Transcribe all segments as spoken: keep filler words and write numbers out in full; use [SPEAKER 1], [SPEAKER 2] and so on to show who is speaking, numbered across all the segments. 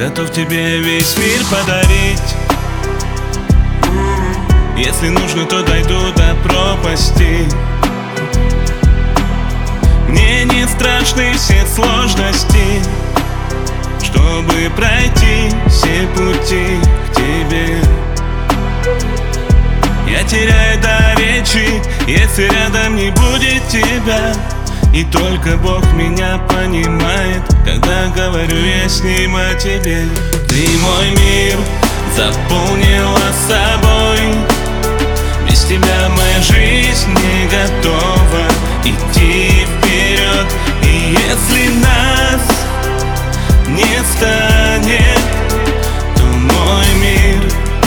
[SPEAKER 1] готов тебе весь мир подарить. Если нужно, то дойду до пропасти. Мне не страшны все сложности, чтобы пройти все пути к тебе. Я теряю до речи, если рядом не будет тебя. И только Бог меня понимает, когда говорю я с Ним о тебе. Ты мой мир заполнила собой. Без тебя моя жизнь не готова идти вперед. И если нас не станет, то мой мир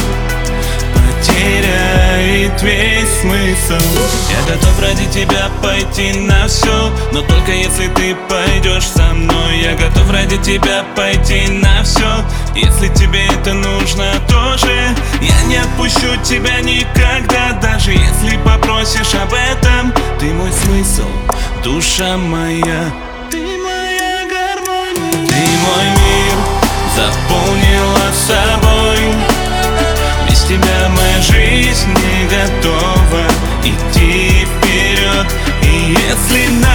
[SPEAKER 1] потеряет весь смысл. Я готов ради тебя пойти на все, но только если ты пойдешь со мной. Я готов ради тебя пойти на все, если тебе это нужно тоже. Я не отпущу тебя никогда, даже если попросишь об этом. Ты мой смысл, душа моя, ты моя гармония. Ты мой мир заполнила собой. Без тебя моя жизнь не готова идти вперед. И если на